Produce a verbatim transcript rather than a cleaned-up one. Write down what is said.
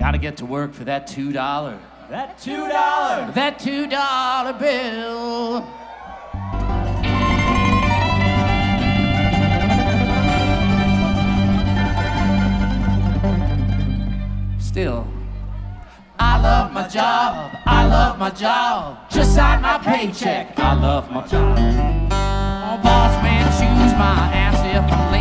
Gotta get to work for that two dollar. That two dollar. That two dollar bill. Still, I love my job, I love my job. Just sign my paycheck, I love my job. Oh, boss man, choose my ass if I'm